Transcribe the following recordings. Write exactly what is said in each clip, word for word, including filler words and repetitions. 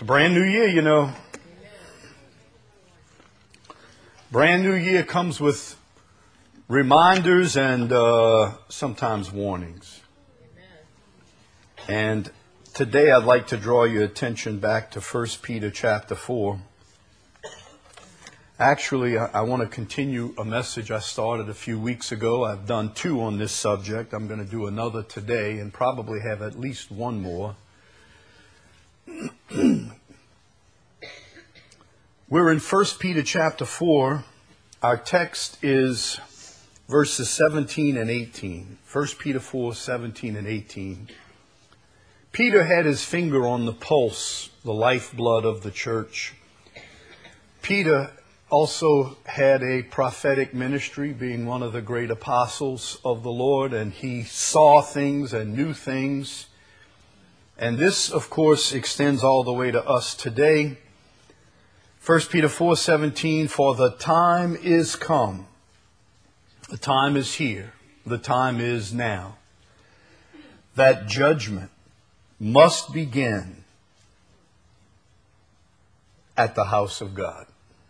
a brand new year, you know. Brand new year comes with reminders and uh, sometimes warnings. And today I'd like to draw your attention back to First Peter chapter four. Actually, I, I want to continue a message I started a few weeks ago. I've done two on this subject. I'm going to do another today and probably have at least one more. We're in First Peter chapter four. Our text is verses seventeen and eighteen. First Peter four, seventeen and eighteen. Peter had his finger on the pulse, the lifeblood of the church. Peter also had a prophetic ministry, being one of the great apostles of the Lord, and he saw things and knew things. And this, of course, extends all the way to us today. First Peter four seventeen, for the time is come. The time is here. The time is now. That judgment must begin at the house of God.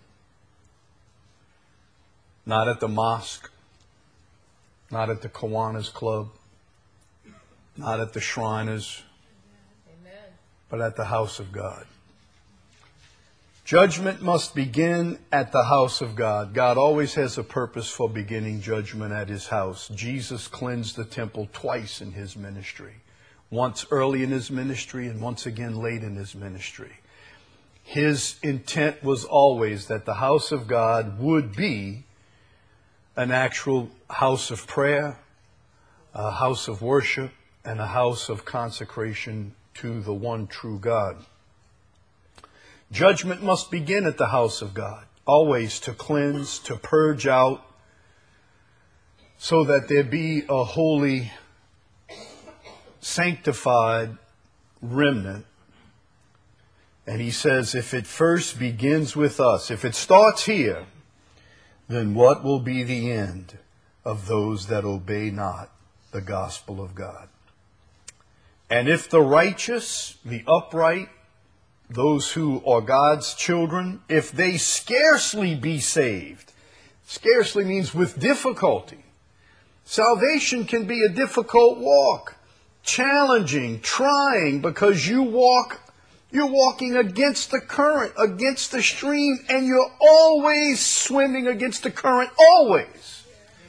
Not at the mosque. Not at the Kiwanis Club. Not at the Shriners. But at the house of God. Judgment must begin at the house of God. God always has a purpose for beginning judgment at his house. Jesus cleansed the temple twice in his ministry. Once early in his ministry and once again late in his ministry. His intent was always that the house of God would be an actual house of prayer, a house of worship, and a house of consecration to the one true God. Judgment must begin at the house of God, always to cleanse, to purge out, so that there be a holy, sanctified remnant. And he says, if it first begins with us, if it starts here, then what will be the end of those that obey not the gospel of God? And if the righteous, the upright, those who are God's children, if they scarcely be saved, scarcely means with difficulty. Salvation can be a difficult walk, challenging, trying, because you walk, you're walking against the current, against the stream, and you're always swimming against the current, always.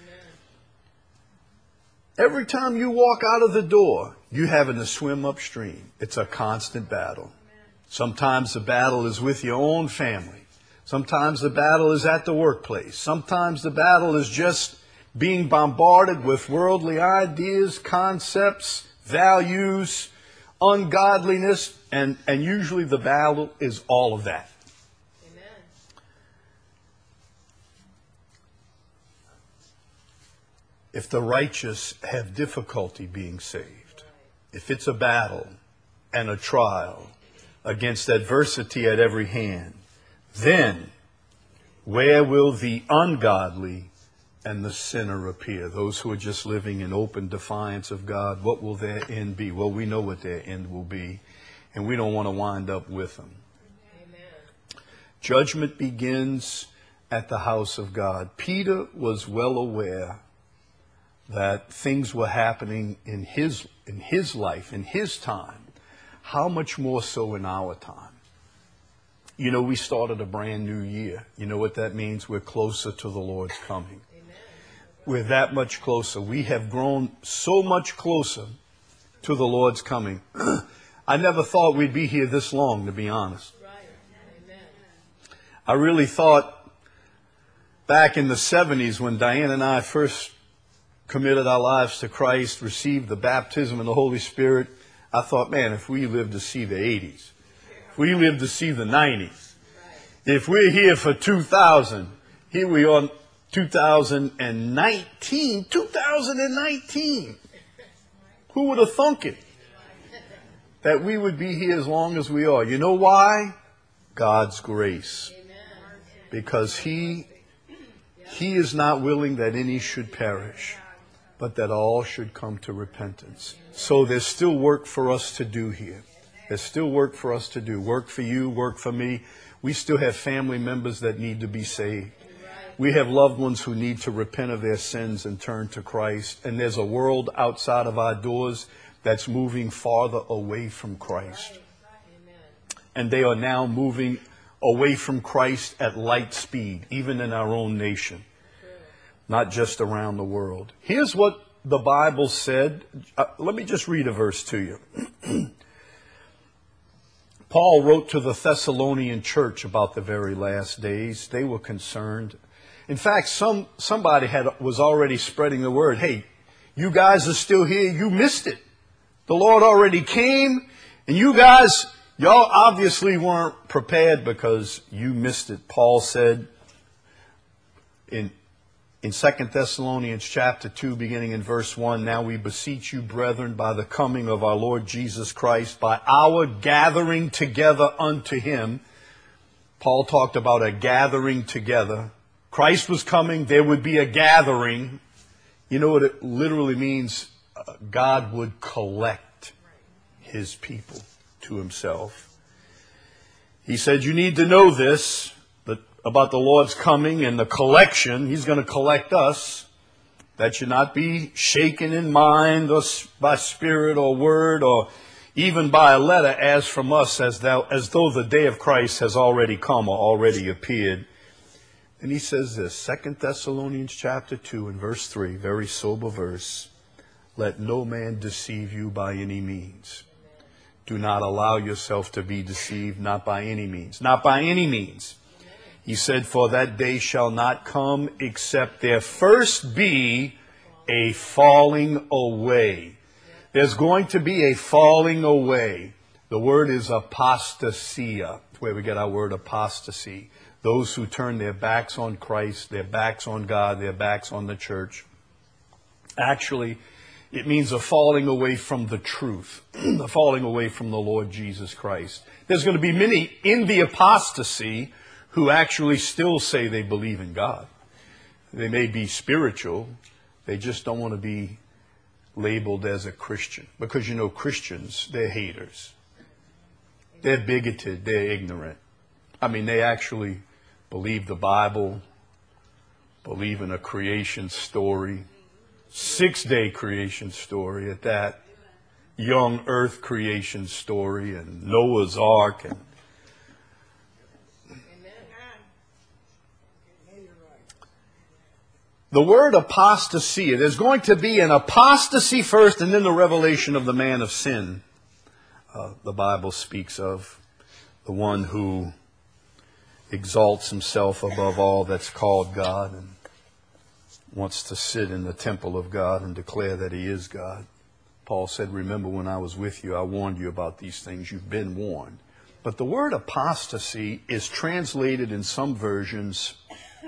Every time you walk out of the door, you're having to swim upstream. It's a constant battle. Sometimes the battle is with your own family. Sometimes the battle is at the workplace. Sometimes the battle is just being bombarded with worldly ideas, concepts, values, ungodliness, and, and usually the battle is all of that. Amen. If the righteous have difficulty being saved, if it's a battle and a trial against adversity at every hand, then where will the ungodly and the sinner appear? Those who are just living in open defiance of God, what will their end be? Well, we know what their end will be, and we don't want to wind up with them. Amen. Judgment begins at the house of God. Peter was well aware that things were happening in his, in his life, in his time. How much more so in our time? You know, we started a brand new year. You know what that means? We're closer to the Lord's coming. Amen. We're that much closer. We have grown so much closer to the Lord's coming. I never thought we'd be here this long, to be honest. Right. Amen. I really thought back in the seventies when Diane and I first committed our lives to Christ, received the baptism in the Holy Spirit, I thought, man, if we live to see the eighties, if we live to see the nineties, if we're here for two thousand, here we are two thousand nineteen, two thousand nineteen. Who would have thunk it? That we would be here as long as we are. You know why? God's grace. Because He, He is not willing that any should perish, but that all should come to repentance. So there's still work for us to do here. There's still work for us to do. Work for you, work for me. We still have family members that need to be saved. We have loved ones who need to repent of their sins and turn to Christ. And there's a world outside of our doors that's moving farther away from Christ. And they are now moving away from Christ at light speed, even in our own nation, not just around the world. Here's what the Bible said. Uh, let me just read a verse to you. Paul wrote to the Thessalonian church about the very last days. They were concerned. In fact, some somebody had was already spreading the word. Hey, you guys are still here. You missed it. The Lord already came, and you guys, y'all obviously weren't prepared because you missed it. Paul said in in Second Thessalonians chapter two, beginning in verse one, now we beseech you, brethren, by the coming of our Lord Jesus Christ, by our gathering together unto him. Paul talked about a gathering together. Christ was coming, there would be a gathering. You know what it literally means? Uh, God would collect his people to himself. He said, you need to know this, that about the Lord's coming and the collection. He's going to collect us. That should not be shaken in mind or by spirit or word or even by a letter as from us, as, thou, as though the day of Christ has already come or already appeared. And he says this, Second Thessalonians chapter two and verse three, very sober verse. Let no man deceive you by any means. Do not allow yourself to be deceived, not by any means. Not by any means. He said, for that day shall not come except there first be a falling away. There's going to be a falling away. The word is apostasia. That's where we get our word apostasy. Those who turn their backs on Christ, their backs on God, their backs on the church. Actually, it means a falling away from the truth, a falling away from the Lord Jesus Christ. There's going to be many in the apostasy who actually still say they believe in God. They may be spiritual. They just don't want to be labeled as a Christian. Because, you know, Christians, they're haters. They're bigoted. They're ignorant. I mean, they actually believe the Bible, believe in a creation story, six-day creation story at that, young earth creation story, and Noah's Ark, and the word apostasy, there's going to be an apostasy first and then the revelation of the man of sin. Uh, the Bible speaks of the one who exalts himself above all that's called God and wants to sit in the temple of God and declare that he is God. Paul said, remember when I was with you, I warned you about these things. You've been warned. But the word apostasy is translated in some versions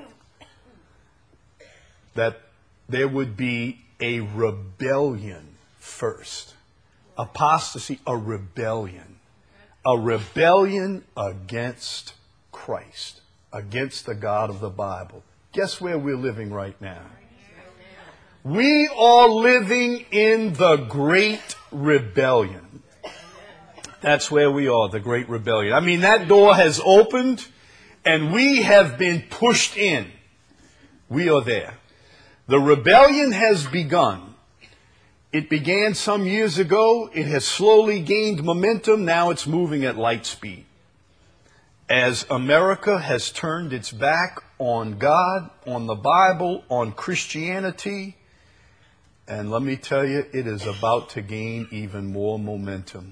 that there would be a rebellion first. Apostasy, a rebellion. A rebellion against Christ, against the God of the Bible. Guess where we're living right now? We are living in the Great Rebellion. That's where we are, the Great Rebellion. I mean, that door has opened and we have been pushed in. We are there. The rebellion has begun. It began some years ago. It has slowly gained momentum. Now it's moving at light speed. As America has turned its back on God, on the Bible, on Christianity, and let me tell you, it is about to gain even more momentum.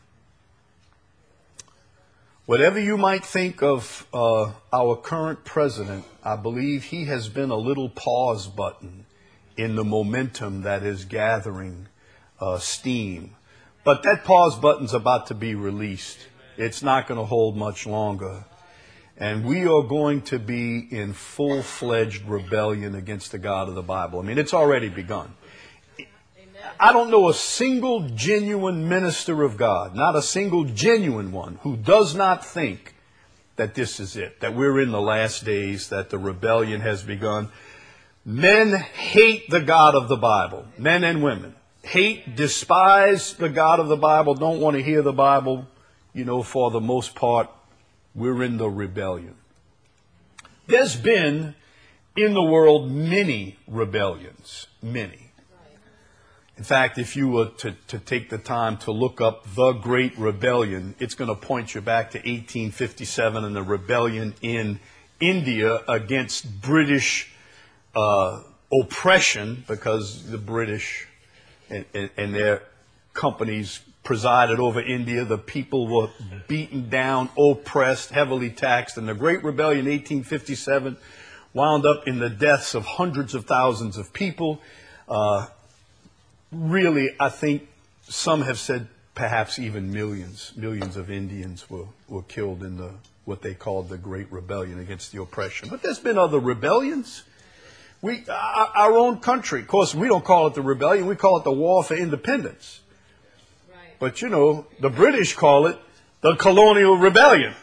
Whatever you might think of uh, our current president, I believe he has been a little pause button in the momentum that is gathering uh, steam. But that pause button's about to be released. It's not going to hold much longer. And we are going to be in full-fledged rebellion against the God of the Bible. I mean, it's already begun. I don't know a single genuine minister of God, not a single genuine one, who does not think that this is it, that we're in the last days, that the rebellion has begun. Men hate the God of the Bible, men and women. Hate, despise the God of the Bible, don't want to hear the Bible, you know, for the most part, we're in the rebellion. There's been in the world many rebellions, many. In fact, if you were to, to take the time to look up the Great Rebellion, it's going to point you back to eighteen fifty-seven and the rebellion in India against British uh, oppression, because the British and, and, and their companies presided over India. The people were beaten down, oppressed, heavily taxed. And the Great Rebellion in eighteen fifty-seven wound up in the deaths of hundreds of thousands of people. Uh, really, I think some have said perhaps even millions, millions of Indians were, were killed in the what they called the Great Rebellion against the oppression. But there's been other rebellions. We, our, our own country, of course, we don't call it the rebellion. We call it the War for Independence. But, you know, the British call it the Colonial Rebellion.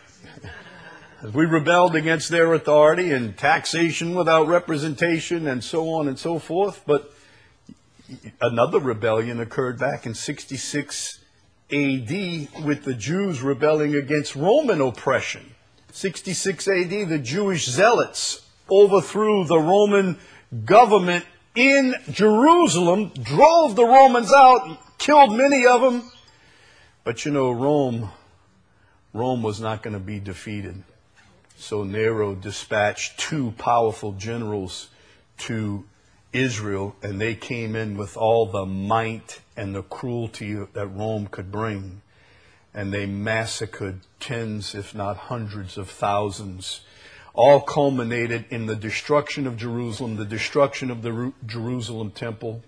We rebelled against their authority and taxation without representation and so on and so forth. But another rebellion occurred back in sixty-six A D with the Jews rebelling against Roman oppression. sixty-six A D, the Jewish zealots overthrew the Roman government in Jerusalem, drove the Romans out, killed many of them. But you know, Rome, Rome was not going to be defeated. So Nero dispatched two powerful generals to Israel, and they came in with all the might and the cruelty that Rome could bring. And they massacred tens, if not hundreds of thousands. All culminated in the destruction of Jerusalem, the destruction of the Jerusalem temple,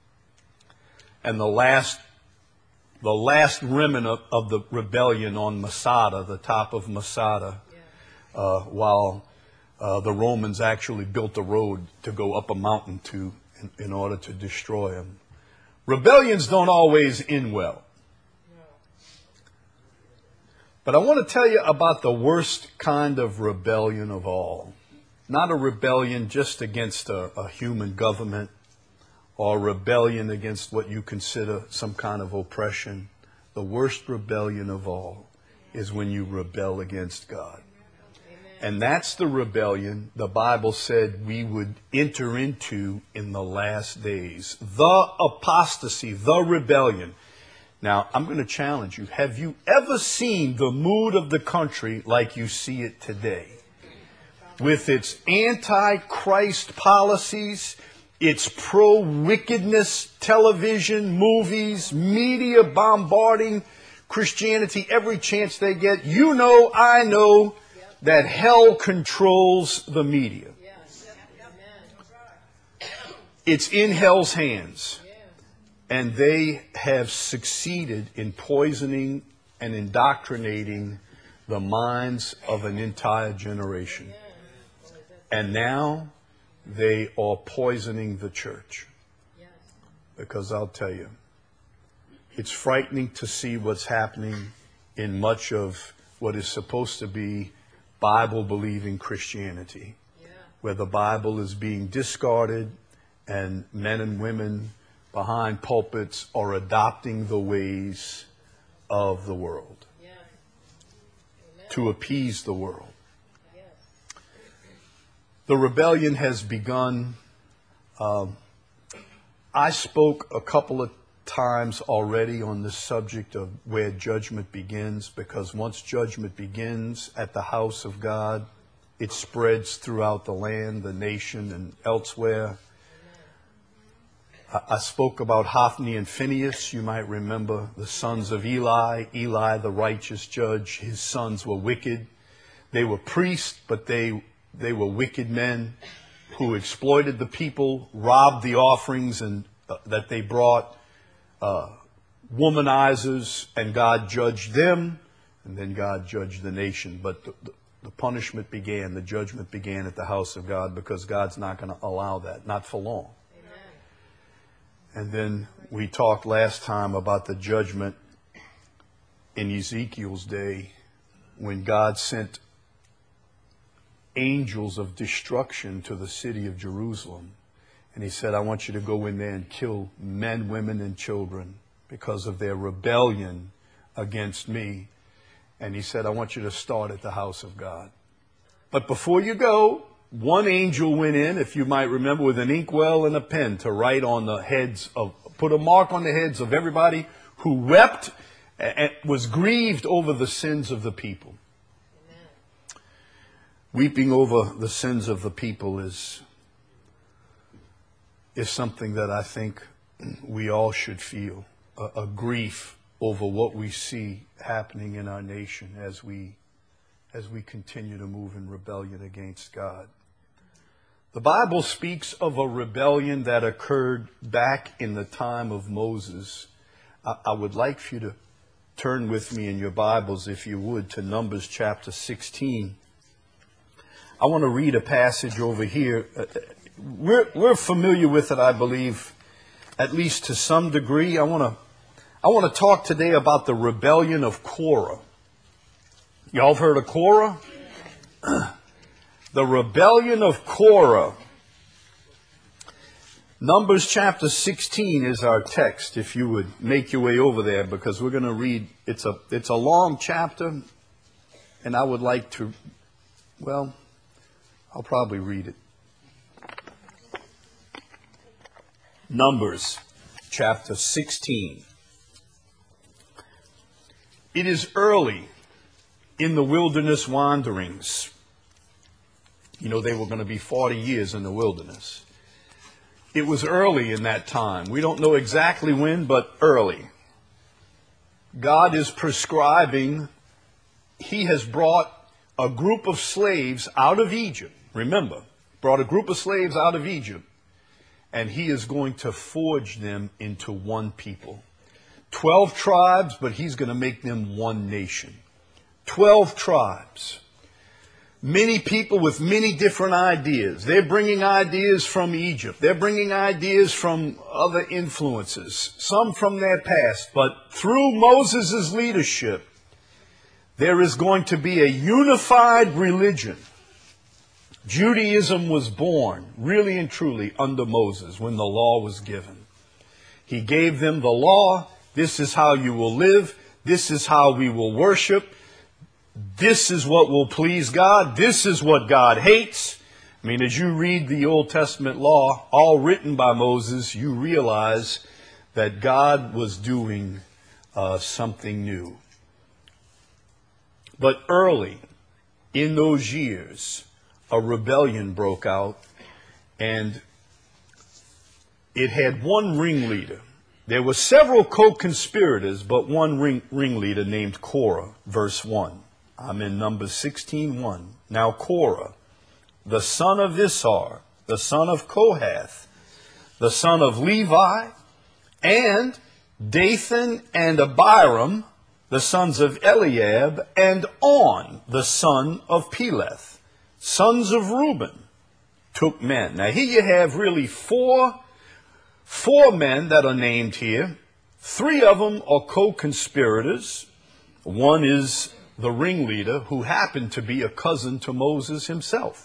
and the last The last remnant of, of the rebellion on Masada, the top of Masada, uh, while uh, the Romans actually built a road to go up a mountain to in, in order to destroy them. Rebellions don't always end well. But I want to tell you about the worst kind of rebellion of all. Not a rebellion just against a, a human government, or rebellion against what you consider some kind of oppression. The worst rebellion of all is when you rebel against God. And that's the rebellion the Bible said we would enter into in the last days. The apostasy, the rebellion. Now, I'm going to challenge you. Have you ever seen the mood of the country like you see it today? With its anti-Christ policies, it's pro-wickedness, television, movies, media bombarding Christianity every chance they get. You know, I know that hell controls the media. It's in hell's hands. And they have succeeded in poisoning and indoctrinating the minds of an entire generation. And now they are poisoning the church. Because I'll tell you, it's frightening to see what's happening in much of what is supposed to be Bible-believing Christianity, where the Bible is being discarded and men and women behind pulpits are adopting the ways of the world to appease the world. The rebellion has begun. Um, I spoke a couple of times already on the subject of where judgment begins, because once judgment begins at the house of God, it spreads throughout the land, the nation, and elsewhere. I, I spoke about Hophni and Phinehas. You might remember the sons of Eli. Eli, the righteous judge, his sons were wicked. They were priests, but they They were wicked men who exploited the people, robbed the offerings and uh, that they brought, uh, womanizers, and God judged them, and then God judged the nation. But the, the, the punishment began, the judgment began at the house of God, because God's not going to allow that, not for long. Amen. And then we talked last time about the judgment in Ezekiel's day, when God sent angels of destruction to the city of Jerusalem. And he said, I want you to go in there and kill men, women, and children because of their rebellion against me. And he said, I want you to start at the house of God. But before you go, one angel went in, if you might remember, with an inkwell and a pen to write on the heads of, put a mark on the heads of everybody who wept and was grieved over the sins of the people. Amen. Weeping over the sins of the people is, is something that I think we all should feel, a, a grief over what we see happening in our nation as we as we continue to move in rebellion against God. The Bible speaks of a rebellion that occurred back in the time of Moses. I, I would like for you to turn with me in your Bibles, if you would, to Numbers chapter sixteen. I want to read a passage over here. We're, we're familiar with it, I believe, at least to some degree. I want to I want to talk today about the rebellion of Korah. Y'all have heard of Korah? The rebellion of Korah. Numbers chapter sixteen is our text, if you would make your way over there, because we're going to read, it's a, it's a long chapter, and I would like to, well, I'll probably read it. Numbers chapter sixteen. It is early in the wilderness wanderings. You know, they were going to be forty years in the wilderness. It was early in that time. We don't know exactly when, but early. God is prescribing, He has brought a group of slaves out of Egypt. Remember, brought a group of slaves out of Egypt, and He is going to forge them into one people. Twelve tribes, but He's going to make them one nation. Twelve tribes. Many people with many different ideas. They're bringing ideas from Egypt. They're bringing ideas from other influences, some from their past. But through Moses' leadership, there is going to be a unified religion. Judaism was born, really and truly, under Moses when the law was given. He gave them the law. This is how you will live. This is how we will worship. This is what will please God. This is what God hates. I mean, as you read the Old Testament law, all written by Moses, you realize that God was doing uh, something new. But early in those years, a rebellion broke out, and it had one ringleader. There were several co-conspirators, but one ring, ringleader named Korah, verse one. I'm in Numbers sixteen one. Now Korah, the son of Issachar, the son of Kohath, the son of Levi, and Dathan and Abiram, the sons of Eliab, and On, the son of Peleth, sons of Reuben, took men. Now here you have really four, four men that are named here. Three of them are co-conspirators. One is the ringleader, who happened to be a cousin to Moses himself.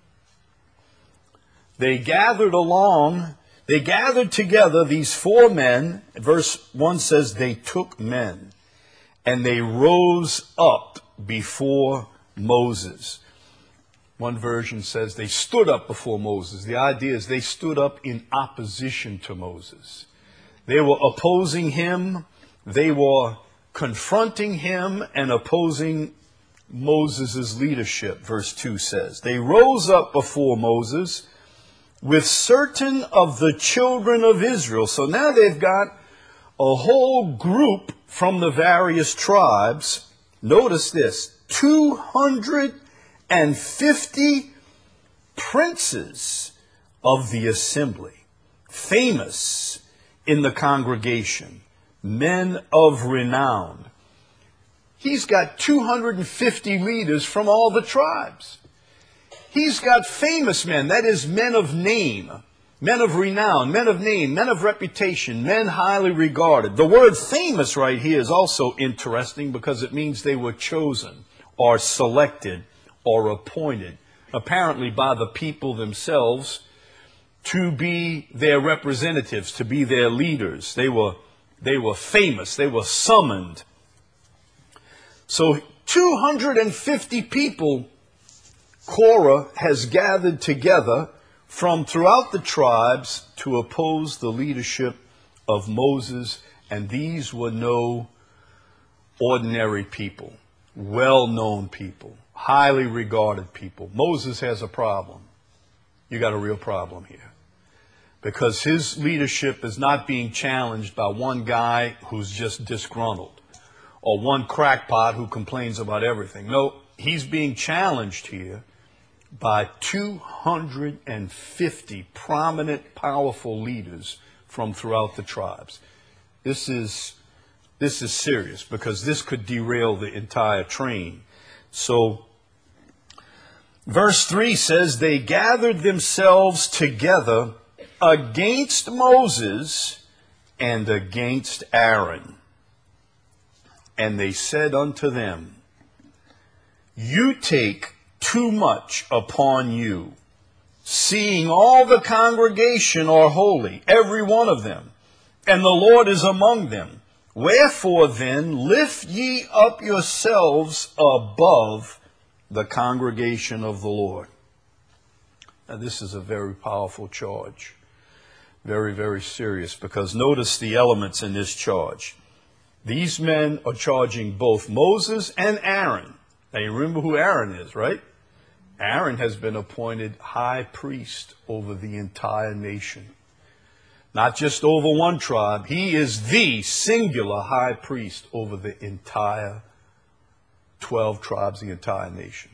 They gathered along, they gathered together, these four men. Verse one says they took men, and they rose up before Moses. One version says they stood up before Moses. The idea is they stood up in opposition to Moses. They were opposing him. They were confronting him and opposing Moses' leadership, verse two says. They rose up before Moses with certain of the children of Israel. So now they've got a whole group from the various tribes. Notice this, two hundred fifty princes of the assembly, famous in the congregation, men of renown. He's got two hundred fifty leaders from all the tribes. He's got famous men, that is, men of name, men of renown, men of name, men of reputation, men highly regarded. The word famous right here is also interesting because it means they were chosen or selected or appointed, apparently by the people themselves, to be their representatives, to be their leaders. They were They were famous. They were summoned. So two hundred fifty people Korah has gathered together from throughout the tribes to oppose the leadership of Moses, and these were no ordinary people, well-known people, highly regarded people. Moses has a problem. You got a real problem here, because his leadership is not being challenged by one guy who's just disgruntled or one crackpot who complains about everything. No, he's being challenged here by two hundred fifty prominent, powerful leaders from throughout the tribes. This is, this is serious, because this could derail the entire train. So, verse three says, they gathered themselves together against Moses and against Aaron. And they said unto them, you take too much upon you, seeing all the congregation are holy, every one of them, and the Lord is among them. Wherefore then lift ye up yourselves above the congregation of the Lord. Now this is a very powerful charge. Very, very serious, because notice the elements in this charge. These men are charging both Moses and Aaron. Now you remember who Aaron is, right? Aaron has been appointed high priest over the entire nation. Not just over one tribe. He is the singular high priest over the entire twelve tribes, the entire nation.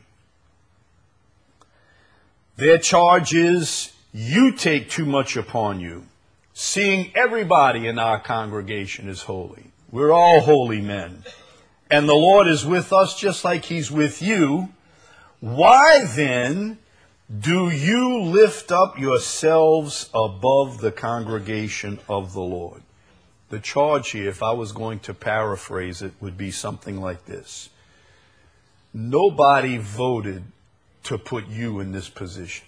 Their charge is, you take too much upon you, seeing everybody in our congregation is holy. We're all holy men. And the Lord is with us just like he's with you. Why then do you lift up yourselves above the congregation of the Lord? The charge here, if I was going to paraphrase it, would be something like this. Nobody voted to put you in this position.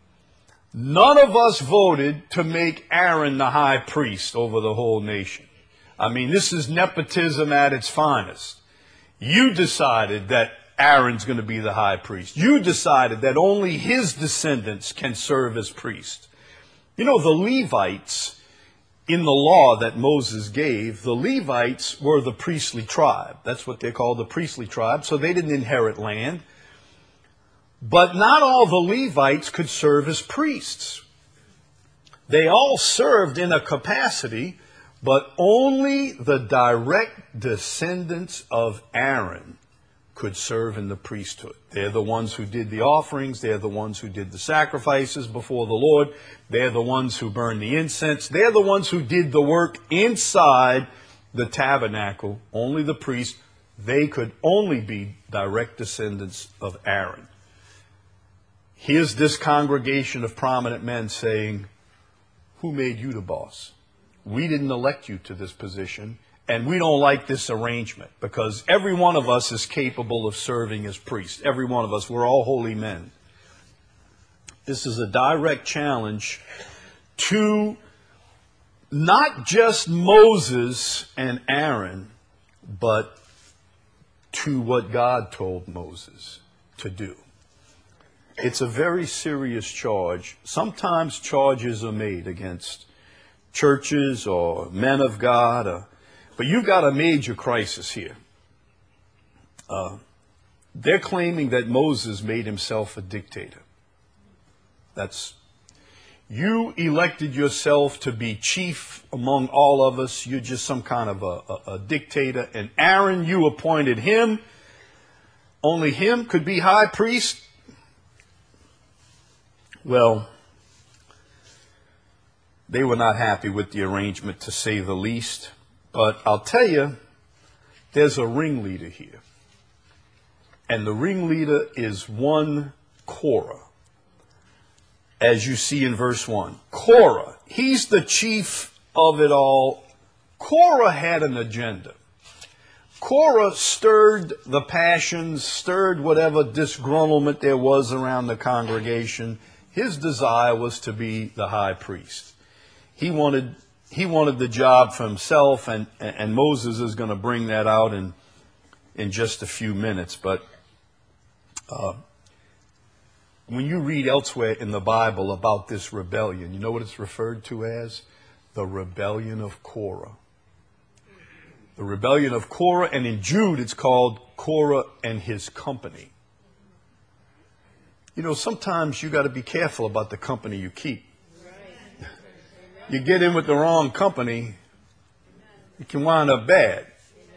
None of us voted to make Aaron the high priest over the whole nation. I mean, this is nepotism at its finest. You decided that Aaron's going to be the high priest. You decided that only his descendants can serve as priests. You know, the Levites, in the law that Moses gave, the Levites were the priestly tribe. That's what they call the priestly tribe. So they didn't inherit land. But not all the Levites could serve as priests. They all served in a capacity, but only the direct descendants of Aaron could serve in the priesthood. They're the ones who did the offerings. They're the ones who did the sacrifices before the Lord. They're the ones who burned the incense. They're the ones who did the work inside the tabernacle. Only the priests. They could only be direct descendants of Aaron. Here's this congregation of prominent men saying, who made you the boss? We didn't elect you to this position. And we don't like this arrangement, because every one of us is capable of serving as priests. Every one of us. We're all holy men. This is a direct challenge to not just Moses and Aaron, but to what God told Moses to do. It's a very serious charge. Sometimes charges are made against churches or men of God, or but you've got a major crisis here. Uh, they're claiming that Moses made himself a dictator. That's, you elected yourself to be chief among all of us. You're just some kind of a, a, a dictator. And Aaron, you appointed him. Only him could be high priest. Well, they were not happy with the arrangement, to say the least. But I'll tell you, there's a ringleader here. And the ringleader is one Korah, as you see in verse one. Korah, he's the chief of it all. Korah had an agenda. Korah stirred the passions, stirred whatever disgruntlement there was around the congregation. His desire was to be the high priest. He wanted He wanted the job for himself, and, and Moses is going to bring that out in, in just a few minutes. But uh, when you read elsewhere in the Bible about this rebellion, you know what it's referred to as? The rebellion of Korah. The rebellion of Korah, and in Jude it's called Korah and his company. You know, sometimes you got to be careful about the company you keep. You get in with the wrong company, it can wind up bad.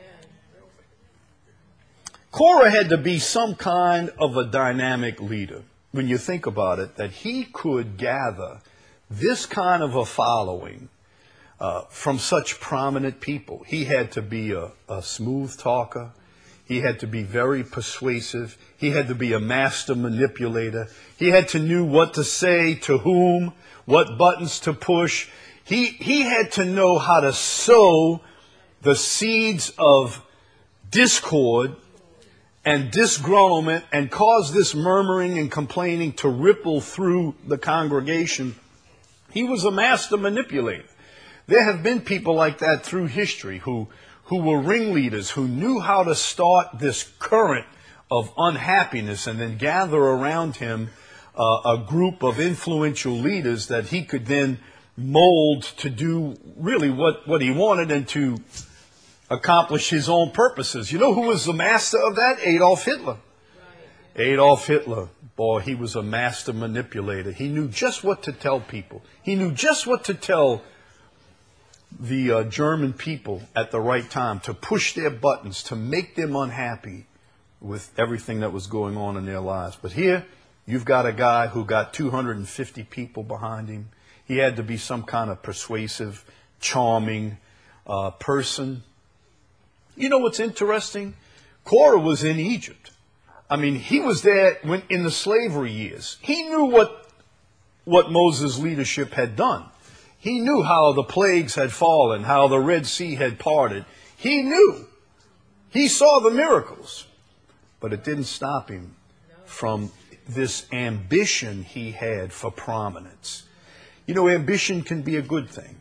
Korah had to be some kind of a dynamic leader. When you think about it, that he could gather this kind of a following uh, from such prominent people. He had to be a, a smooth talker. He had to be very persuasive. He had to be a master manipulator. He had to know what to say to whom, what buttons to push. He, he had to know how to sow the seeds of discord and disgruntlement and cause this murmuring and complaining to ripple through the congregation. He was a master manipulator. There have been people like that through history who, who were ringleaders, who knew how to start this current of unhappiness and then gather around him uh, a group of influential leaders that he could then mold to do really what, what he wanted and to accomplish his own purposes. You know who was the master of that? Adolf Hitler. Right. Adolf Hitler, boy, he was a master manipulator. He knew just what to tell people. He knew just what to tell the uh, German people at the right time, to push their buttons, to make them unhappy with everything that was going on in their lives. But here, you've got a guy who got two hundred fifty people behind him. He had to be some kind of persuasive, charming uh, person. You know what's interesting? Korah was in Egypt. I mean, he was there when in the slavery years. He knew what, what Moses' leadership had done. He knew how the plagues had fallen, how the Red Sea had parted. He knew. He saw the miracles. But it didn't stop him from this ambition he had for prominence. You know, ambition can be a good thing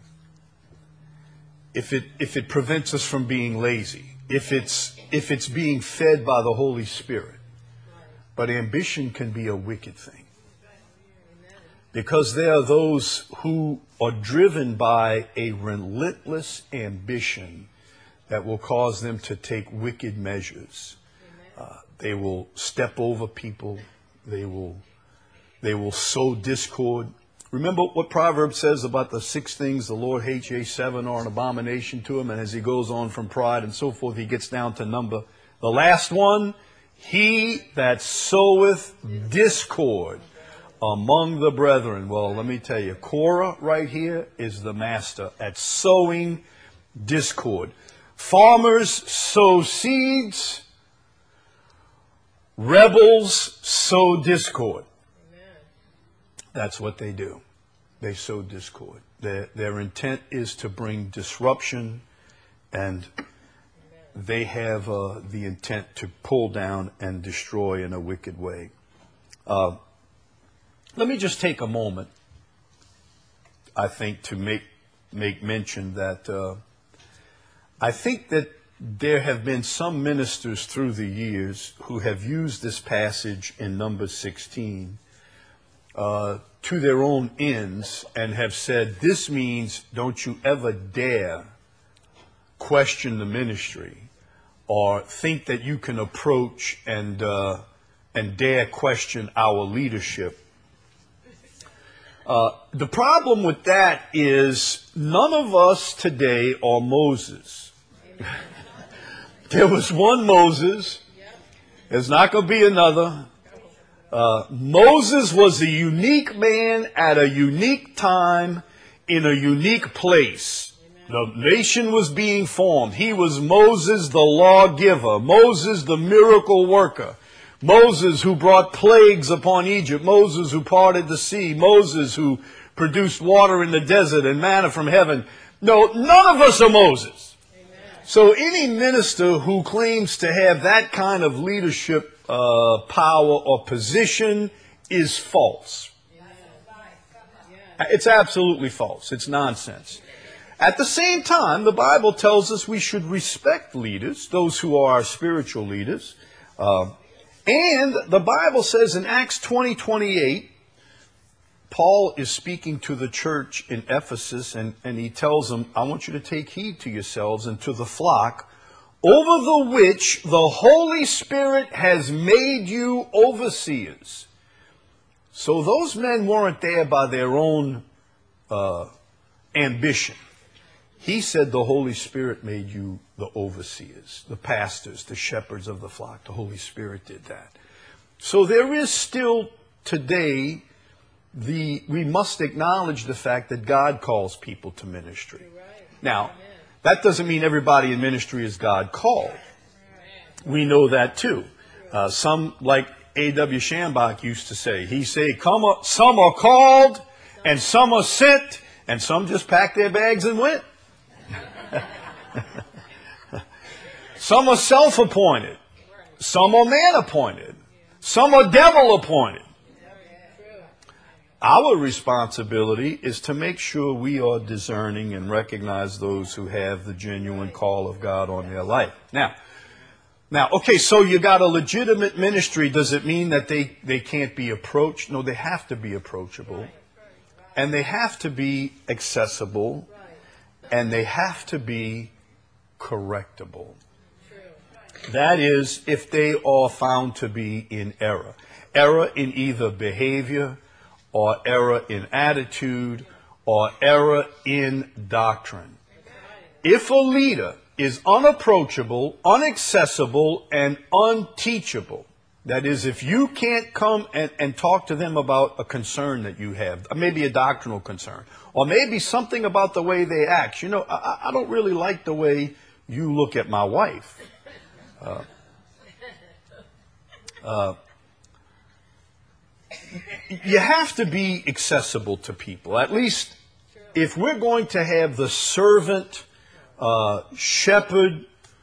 if it if it prevents us from being lazy, if it's if it's being fed by the Holy Spirit. But ambition can be a wicked thing, because there are those who are driven by a relentless ambition that will cause them to take wicked measures. Uh, they will step over people. They will they will sow discord. Remember what Proverbs says about the six things the Lord hates, yea, seven are an abomination to him. And as he goes on from pride and so forth, he gets down to number. The last one, he that soweth discord among the brethren. Well, let me tell you, Korah right here is the master at sowing discord. Farmers sow seeds. Rebels sow discord. That's what they do. They sow discord. Their, their intent is to bring disruption, and they have uh, the intent to pull down and destroy in a wicked way. Uh, let me just take a moment, I think, to make make mention that uh, I think that there have been some ministers through the years who have used this passage in Numbers sixteen Uh, to their own ends and have said, this means don't you ever dare question the ministry or think that you can approach and uh, and dare question our leadership. Uh, the problem with that is none of us today are Moses. There was one Moses. There's not going to be another. Uh, Moses was a unique man at a unique time in a unique place. The nation was being formed. He was Moses, the lawgiver. Moses, the miracle worker. Moses, who brought plagues upon Egypt. Moses, who parted the sea. Moses, who produced water in the desert and manna from heaven. No, none of us are Moses. Amen. So any minister who claims to have that kind of leadership Uh, power or position is false. It's absolutely false. It's nonsense. At the same time, the Bible tells us we should respect leaders, those who are our spiritual leaders. Uh, and the Bible says in Acts twenty twenty-eight, Paul is speaking to the church in Ephesus, and, and he tells them, I want you to take heed to yourselves and to the flock, over the which the Holy Spirit has made you overseers. So those men weren't there by their own uh, ambition. He said the Holy Spirit made you the overseers, the pastors, the shepherds of the flock. The Holy Spirit did that. So there is still today, the we must acknowledge the fact that God calls people to ministry. Now, that doesn't mean everybody in ministry is God called. We know that too. Uh, some, like A W Shambach used to say, he say, Come, some are called and some are sent, and some just packed their bags and went. Some are self-appointed. Some are man-appointed. Some are devil-appointed. Our responsibility is to make sure we are discerning and recognize those who have the genuine call of God on their life. Now, now, okay, so you got a legitimate ministry. Does it mean that they, they can't be approached? No, they have to be approachable. And they have to be accessible. And they have to be correctable. That is, if they are found to be in error. Error in either behavior, or error in attitude, or error in doctrine. If a leader is unapproachable, inaccessible, and unteachable, that is, if you can't come and, and talk to them about a concern that you have, maybe a doctrinal concern, or maybe something about the way they act. You know, I, I don't really like the way you look at my wife. Uh, uh, you have to be accessible to people. At least if we're going to have the servant, uh, shepherd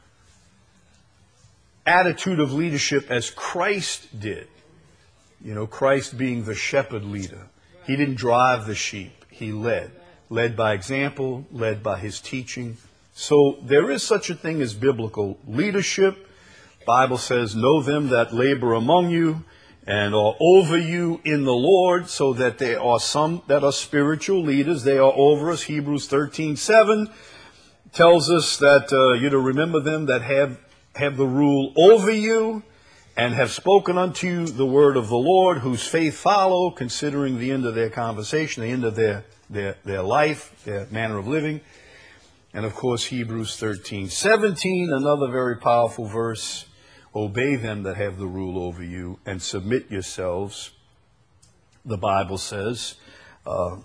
attitude of leadership as Christ did. You know, Christ being the shepherd leader. He didn't drive the sheep. He led. Led by example, led by his teaching. So there is such a thing as biblical leadership. Bible says, know them that labor among you and are over you in the Lord, so that there are some that are spiritual leaders. They are over us. Hebrews thirteen seven tells us that uh, you're to remember them that have, have the rule over you and have spoken unto you the word of the Lord, whose faith follow, considering the end of their conversation, the end of their, their, their life, their manner of living. And of course, Hebrews thirteen seventeen, another very powerful verse. Obey them that have the rule over you and submit yourselves, the Bible says, uh,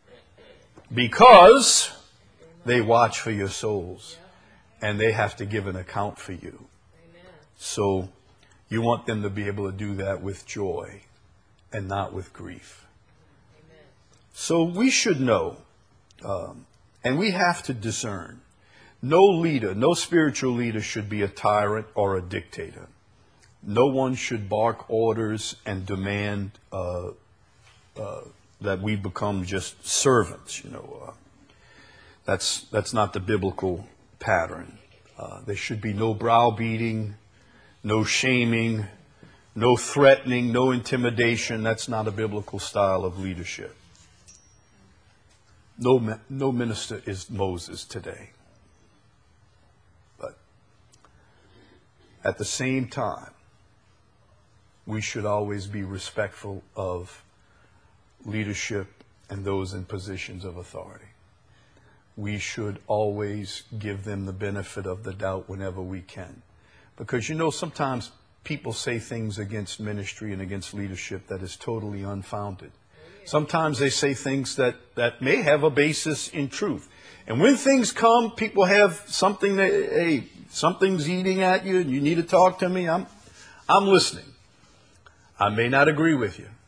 because they watch for your souls and they have to give an account for you. So you want them to be able to do that with joy and not with grief. So we should know, um, and we have to discern. No leader, no spiritual leader should be a tyrant or a dictator. No one should bark orders and demand uh, uh, that we become just servants. You know, uh, that's that's not the biblical pattern. Uh, there should be no browbeating, no shaming, no threatening, no intimidation. That's not a biblical style of leadership. No, no minister is Moses today. At the same time, we should always be respectful of leadership and those in positions of authority. We should always give them the benefit of the doubt whenever we can. Because, you know, sometimes people say things against ministry and against leadership that is totally unfounded. Sometimes they say things that, that may have a basis in truth. And when things come, people have something that, hey, something's eating at you and you need to talk to me. I'm, I'm listening. I may not agree with you.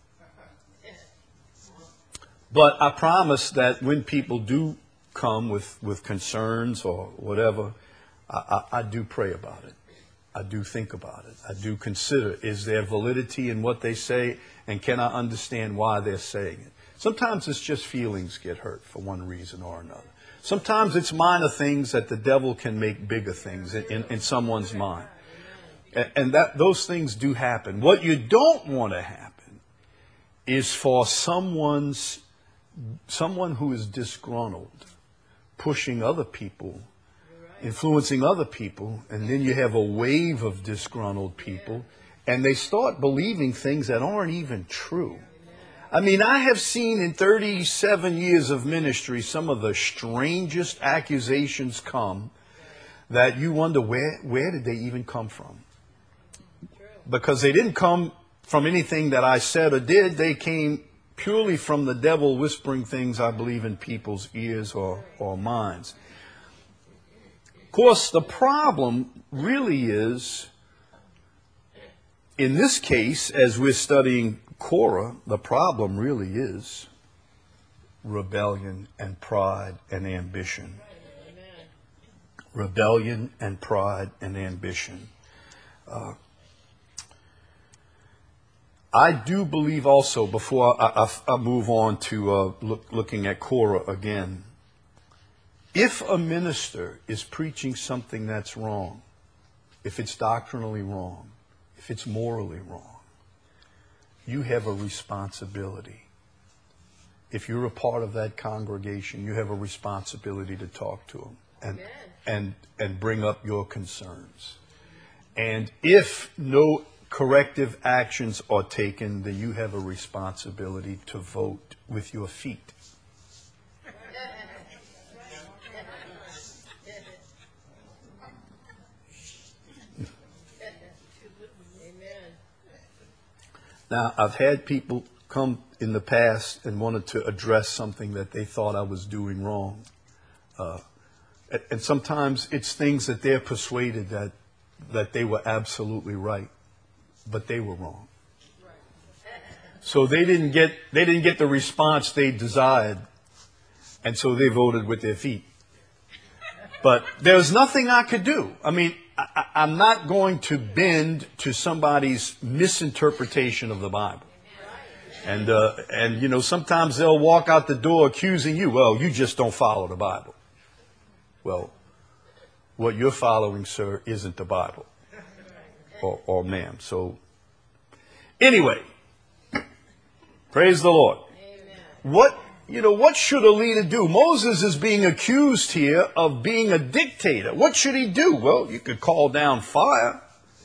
But I promise that when people do come with, with concerns or whatever, I, I, I do pray about it. I do think about it. I do consider, is there validity in what they say, and can I understand why they're saying it? Sometimes it's just feelings get hurt for one reason or another. Sometimes it's minor things that the devil can make bigger things in, in, in someone's mind. And, and that those things do happen. What you don't want to happen is for someone's someone who is disgruntled, pushing other people, influencing other people, and then you have a wave of disgruntled people, and they start believing things that aren't even true. I mean, I have seen in thirty-seven years of ministry some of the strangest accusations come that you wonder where, where did they even come from? Because they didn't come from anything that I said or did. They came purely from the devil whispering things, I believe, in people's ears or, or minds. Of course, the problem really is, in this case, as we're studying Korah, the problem really is rebellion and pride and ambition. Rebellion and pride and ambition. Uh, I do believe also, before I, I, I move on to uh, look, looking at Korah again, if a minister is preaching something that's wrong, if it's doctrinally wrong, if it's morally wrong, you have a responsibility. If you're a part of that congregation, you have a responsibility to talk to them and and and bring up your concerns. And if no corrective actions are taken, then you have a responsibility to vote with your feet. Now, I've had people come in the past and wanted to address something that they thought I was doing wrong. Uh, and sometimes it's things that they're persuaded that, that they were absolutely right, but they were wrong. So they didn't get, they didn't get the response they desired, and so they voted with their feet. But there's nothing I could do. I mean, I, I'm not going to bend to somebody's misinterpretation of the Bible. And, uh, and you know, sometimes they'll walk out the door accusing you, well, you just don't follow the Bible. Well, what you're following, sir, isn't the Bible. Or, or ma'am. So, anyway, praise the Lord. What, you know, what should a leader do? Moses is being accused here of being a dictator. What should he do? Well, you could call down fire.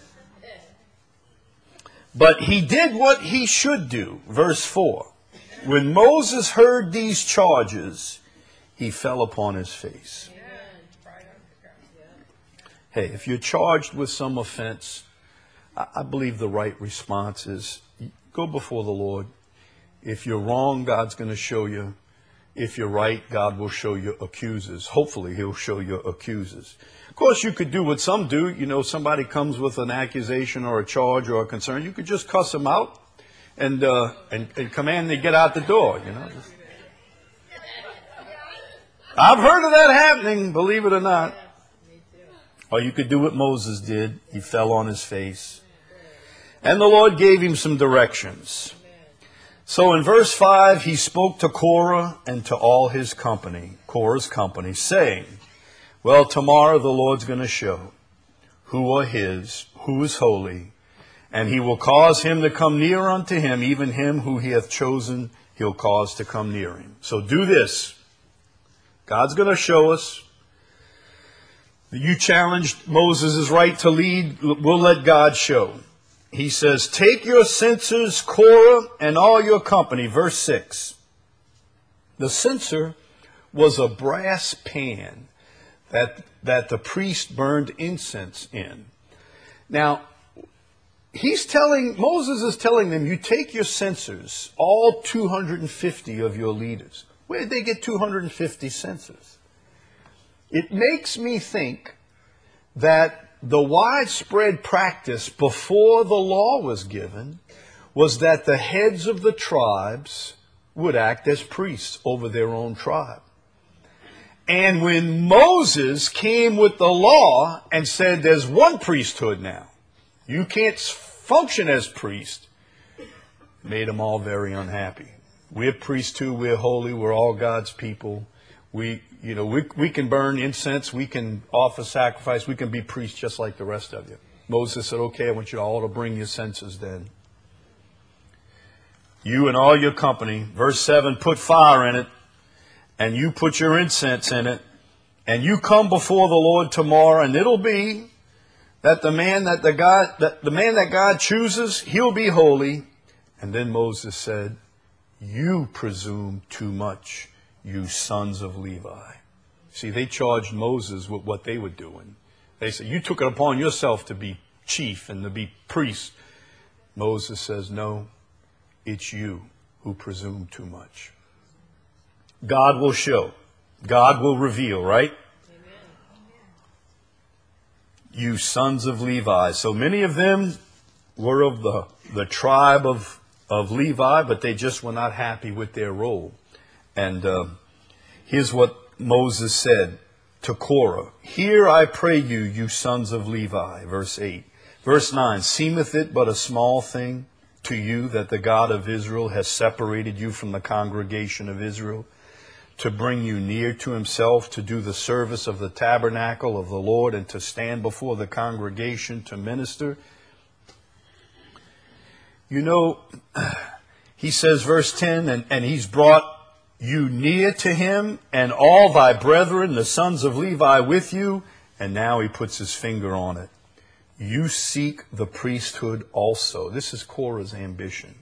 But he did what he should do. Verse four. When Moses heard these charges, he fell upon his face. Hey, if you're charged with some offense, I believe the right response is go before the Lord. If you're wrong, God's going to show you. If you're right, God will show you accusers. Hopefully, he'll show you accusers. Of course, you could do what some do. You know, somebody comes with an accusation or a charge or a concern. You could just cuss them out and uh, and, and command them to get out the door, you know. Just... I've heard of that happening, believe it or not. Or you could do what Moses did. He fell on his face. And the Lord gave him some directions. So in verse five, he spoke to Korah and to all his company, Korah's company, saying, well, tomorrow the Lord's going to show who are his, who is holy, and he will cause him to come near unto him, even him who he hath chosen, he'll cause to come near him. So do this. God's going to show us. You challenged Moses' right to lead. We'll let God show. He says, take your censers, Korah, and all your company. Verse six. The censer was a brass pan that, that the priest burned incense in. Now, he's telling, Moses is telling them, you take your censers, all two hundred fifty of your leaders. Where did they get two hundred fifty censers? It makes me think that the widespread practice before the law was given was that the heads of the tribes would act as priests over their own tribe. And when Moses came with the law and said there's one priesthood now, you can't function as priest, it made them all very unhappy. We're priests too, we're holy, we're all God's people. We, you know, we, we can burn incense, we can offer sacrifice, we can be priests just like the rest of you. Moses said, okay, I want you all to bring your censers then. You and all your company, verse seven, put fire in it, and you put your incense in it, and you come before the Lord tomorrow, and it'll be that the man that the God that the man that God chooses, he'll be holy. And then Moses said, you presume too much, you sons of Levi. See, they charged Moses with what they were doing. They said, you took it upon yourself to be chief and to be priest. Moses says, no, it's you who presume too much. God will show. God will reveal, right? You sons of Levi. So many of them were of the, the tribe of, of Levi, but they just were not happy with their role. And uh, here's what Moses said to Korah. Hear, I pray you, you sons of Levi. Verse eight. Verse nine. Seemeth it but a small thing to you that the God of Israel has separated you from the congregation of Israel, to bring you near to himself, to do the service of the tabernacle of the Lord, and to stand before the congregation to minister? You know, he says, verse ten, and, and he's brought you near to him, and all thy brethren, the sons of Levi, with you. And now he puts his finger on it. You seek the priesthood also. This is Korah's ambition.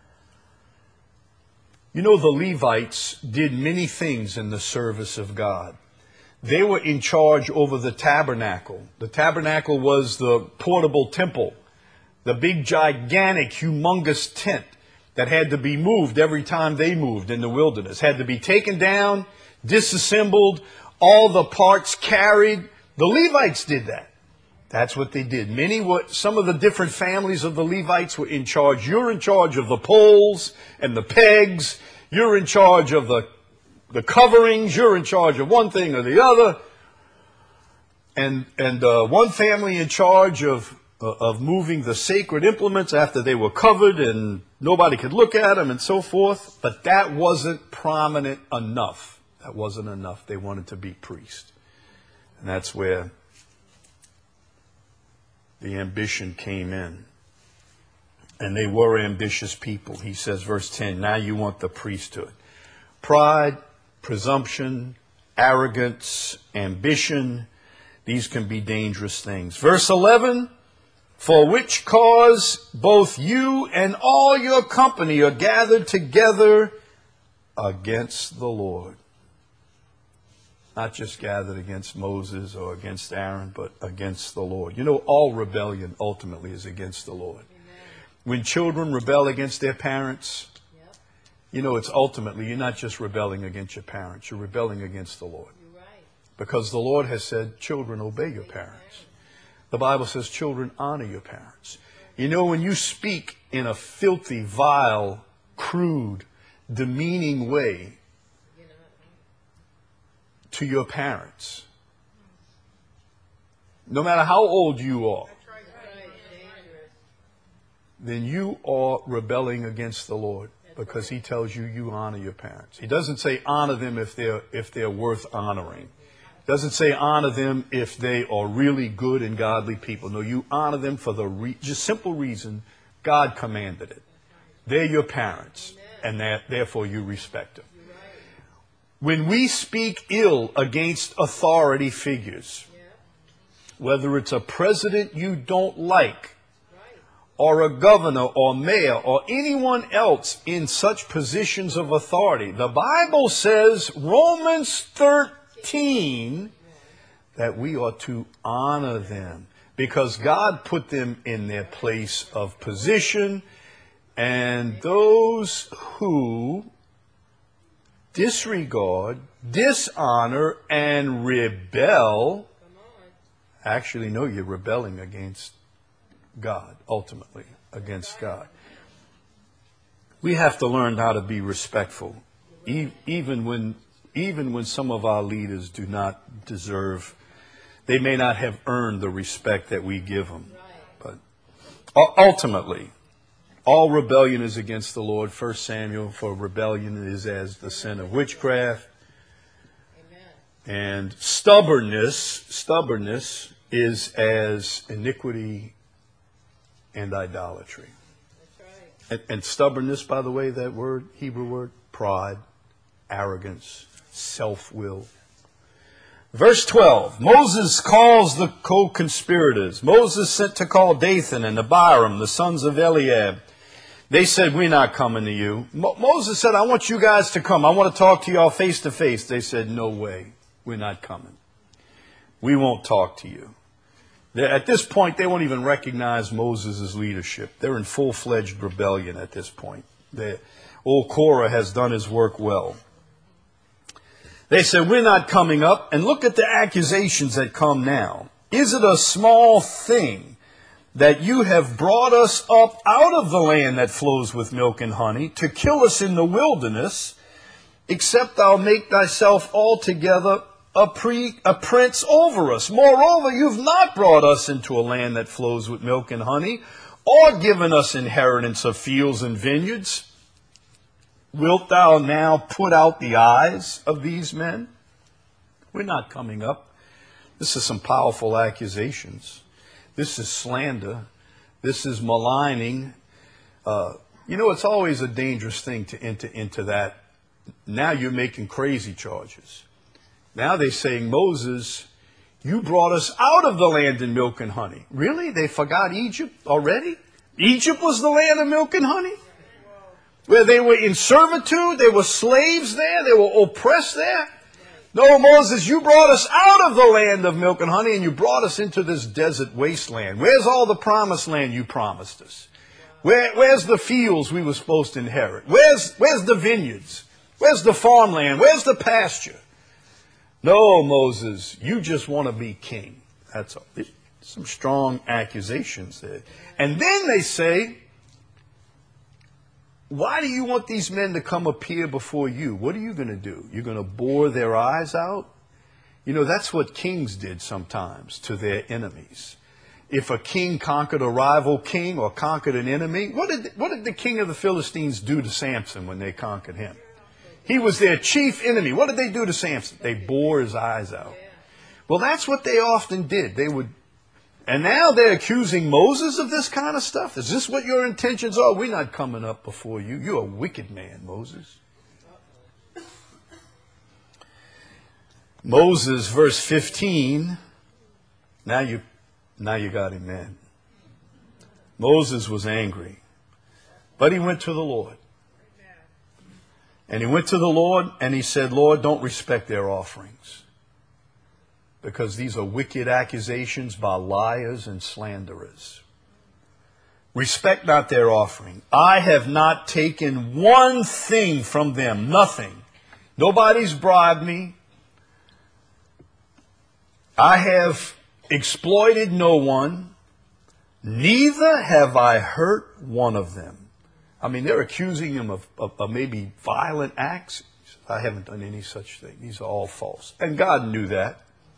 You know, the Levites did many things in the service of God. They were in charge over the tabernacle. The tabernacle was the portable temple, the big, gigantic, humongous tent that had to be moved every time they moved in the wilderness. Had to be taken down, disassembled, all the parts carried. The Levites did that. That's what they did. Many were, some of the different families of the Levites were in charge. You're in charge of the poles and the pegs. You're in charge of the, the coverings. You're in charge of one thing or the other. And, and uh, one family in charge of, uh, of moving the sacred implements after they were covered and nobody could look at them and so forth. But that wasn't prominent enough. That wasn't enough. They wanted to be priests. And that's where the ambition came in. And they were ambitious people. He says, verse ten, now you want the priesthood. Pride, presumption, arrogance, ambition, these can be dangerous things. Verse eleven, for which cause both you and all your company are gathered together against the Lord. Not just gathered against Moses or against Aaron, but against the Lord. You know, all rebellion ultimately is against the Lord. Amen. When children rebel against their parents, yep. you know, it's ultimately, you're not just rebelling against your parents, you're rebelling against the Lord. You're right. Because the Lord has said, children, obey your parents. The Bible says, children, honor your parents. You know, when you speak in a filthy, vile, crude, demeaning way to your parents, no matter how old you are, then you are rebelling against the Lord, because he tells you you honor your parents. He doesn't say honor them if they're if they're worth honoring. Doesn't say honor them if they are really good and godly people. No, you honor them for the re- just simple reason God commanded it. They're your parents, and that therefore you respect them. When we speak ill against authority figures, whether it's a president you don't like, or a governor or mayor or anyone else in such positions of authority, the Bible says, Romans thirteen, that we ought to honor them, because God put them in their place of position, and those who disregard, dishonor, and rebel, actually, no, you're rebelling against God, ultimately, against God. We have to learn how to be respectful, e- even when, even when some of our leaders do not deserve, they may not have earned the respect that we give them. But ultimately, all rebellion is against the Lord. First Samuel, for rebellion is as the sin of witchcraft. And stubbornness, stubbornness is as iniquity and idolatry. That's right. And, and stubbornness, by the way, that word, Hebrew word, pride, arrogance, self-will. Verse twelve, Moses calls the co-conspirators. Moses sent to call Dathan and Abiram, the sons of Eliab. They said, we're not coming to you. Mo- Moses said, I want you guys to come. I want to talk to y'all face to face. They said, no way. We're not coming. We won't talk to you. They're, at this point, they won't even recognize Moses' leadership. They're in full-fledged rebellion at this point. They, old Korah has done his work well. They said, we're not coming up. And look at the accusations that come now. Is it a small thing that you have brought us up out of the land that flows with milk and honey to kill us in the wilderness, except thou make thyself altogether a, pre, a prince over us? Moreover, you've not brought us into a land that flows with milk and honey, or given us inheritance of fields and vineyards. Wilt thou now put out the eyes of these men? We're not coming up. This is some powerful accusations. This is slander. This is maligning. Uh, you know, it's always a dangerous thing to enter into that. Now you're making crazy charges. Now they're saying, Moses, you brought us out of the land in milk and honey. Really? They forgot Egypt already? Egypt was the land of milk and honey? Where they were in servitude, they were slaves there, they were oppressed there. No, Moses, you brought us out of the land of milk and honey, and you brought us into this desert wasteland. Where's all the promised land you promised us? Where, where's the fields we were supposed to inherit? Where's, where's the vineyards? Where's the farmland? Where's the pasture? No, Moses, you just want to be king. That's all. There's some strong accusations there. And then they say, why do you want these men to come appear before you? What are you going to do? You're going to bore their eyes out? You know, that's what kings did sometimes to their enemies. If a king conquered a rival king or conquered an enemy, what did, what did the king of the Philistines do to Samson when they conquered him? He was their chief enemy. What did they do to Samson? They bore his eyes out. Well, that's what they often did. They would, and now they're accusing Moses of this kind of stuff. Is this what your intentions are? We're not coming up before you. You're a wicked man, Moses. Moses, verse fifteen. Now you, now you got him, man. Moses was angry, but he went to the Lord. And he went to the Lord and he said, Lord, don't respect their offerings, because these are wicked accusations by liars and slanderers. Respect not their offering. I have not taken one thing from them, nothing. Nobody's bribed me. I have exploited no one. Neither have I hurt one of them. I mean, they're accusing him of, of, of maybe violent acts. I haven't done any such thing. These are all false. And God knew that.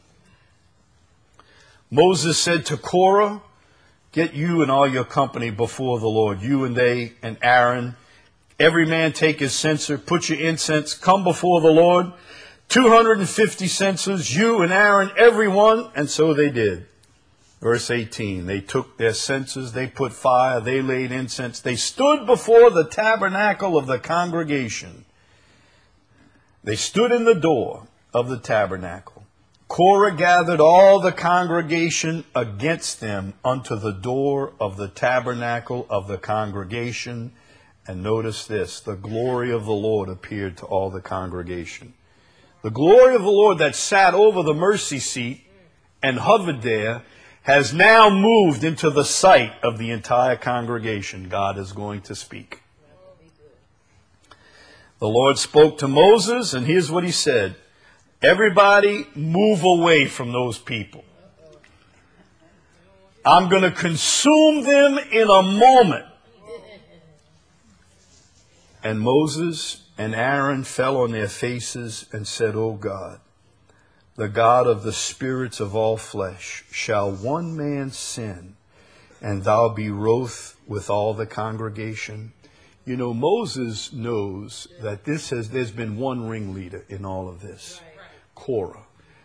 Moses said to Korah, get you and all your company before the Lord, you and they and Aaron. Every man take his censer, put your incense, come before the Lord. two hundred fifty censers, you and Aaron, every one. And so they did. Verse eighteen, they took their censers, they put fire, they laid incense. They stood before the tabernacle of the congregation. They stood in the door of the tabernacle. Korah gathered all the congregation against them unto the door of the tabernacle of the congregation. And notice this, the glory of the Lord appeared to all the congregation. The glory of the Lord that sat over the mercy seat and hovered there has now moved into the sight of the entire congregation. God is going to speak. The Lord spoke to Moses, and here's what he said. Everybody move away from those people. I'm going to consume them in a moment. And Moses and Aaron fell on their faces and said, O God, the God of the spirits of all flesh, shall one man sin, and thou be wroth with all the congregation? You know, Moses knows that this has, there's been one ringleader in all of this, Korah.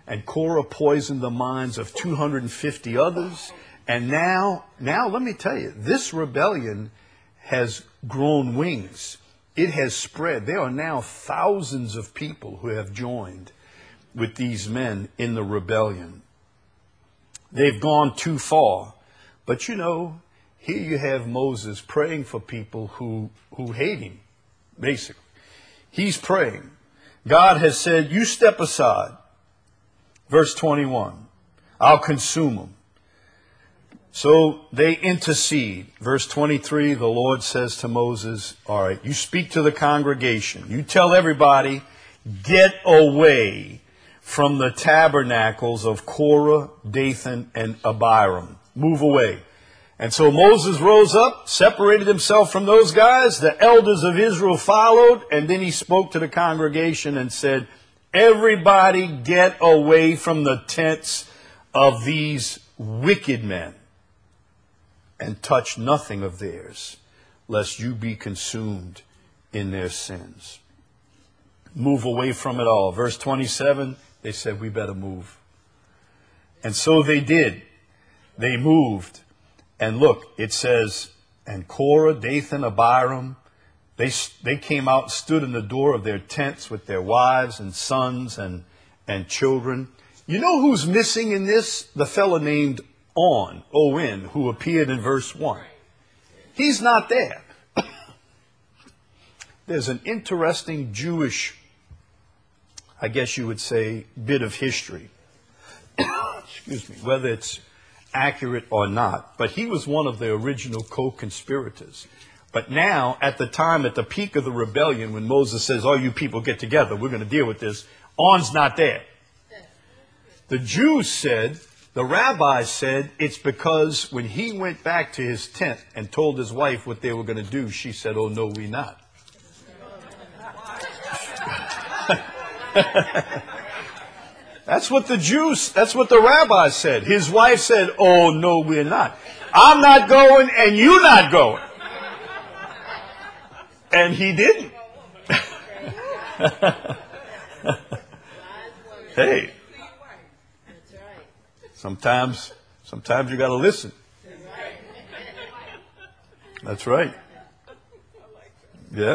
and Korah poisoned the minds of two hundred fifty others. And now, now let me tell you, this rebellion has grown wings. It has spread. There are now thousands of people who have joined with these men in the rebellion. They've gone too far. But you know, here you have Moses praying for people who, who hate him, basically. He's praying. God has said, you step aside. Verse twenty-one, I'll consume them. So they intercede. Verse twenty-three, the Lord says to Moses, all right, you speak to the congregation. You tell everybody, get away from the tabernacles of Korah, Dathan, and Abiram. Move away. And so Moses rose up, separated himself from those guys. The elders of Israel followed, and then he spoke to the congregation and said, everybody get away from the tents of these wicked men, and touch nothing of theirs, lest you be consumed in their sins. Move away from it all. Verse twenty-seven, they said, we better move. And so they did. They moved. And look, it says, and Korah, Dathan, Abiram, they, they came out and stood in the door of their tents with their wives and sons and, and children. You know who's missing in this? The fellow named On, O-N, who appeared in verse one. He's not there. There's an interesting Jewish, I guess you would say, bit of history. Excuse me, whether it's accurate or not. But he was one of the original co-conspirators. But now, at the time, at the peak of the rebellion, when Moses says, all you people get together, we're going to deal with this, On's not there. The Jews said, the rabbis said, it's because when he went back to his tent and told his wife what they were going to do, she said, oh, no, we not. That's what the Jews, that's what the rabbis said. His wife said, oh, no, we're not. I'm not going and you're not going. And he didn't. Hey. Sometimes, sometimes you got to listen. That's right. Yeah.